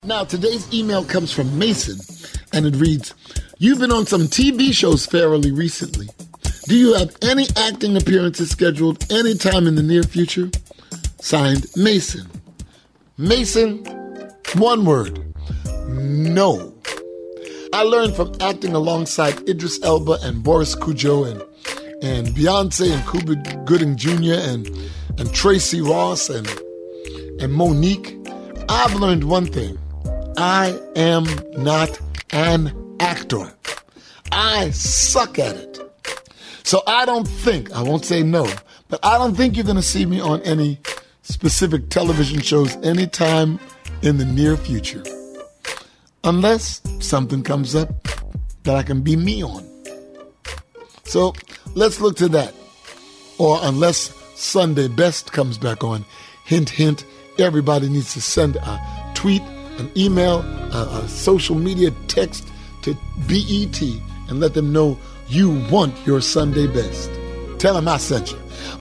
Now, today's email comes from Mason, and it reads, "You've been on some TV shows fairly recently. Do you have any acting appearances scheduled anytime in the near future?" Signed, Mason. Mason, one word, no. I learned from acting alongside Idris Elba and Boris Cujo and Beyonce and Cuba Gooding Jr. and Tracy Ross and Monique. I've learned one thing. I am not an actor. I suck at it. So I won't say no, but I don't think you're going to see me on any specific television shows anytime in the near future. Unless something comes up that I can be me on. So let's look to that. Or unless Sunday Best comes back on, hint, hint, everybody needs to send a tweet, an email, a social media text to BET and let them know you want your Sunday Best. Tell them I sent you.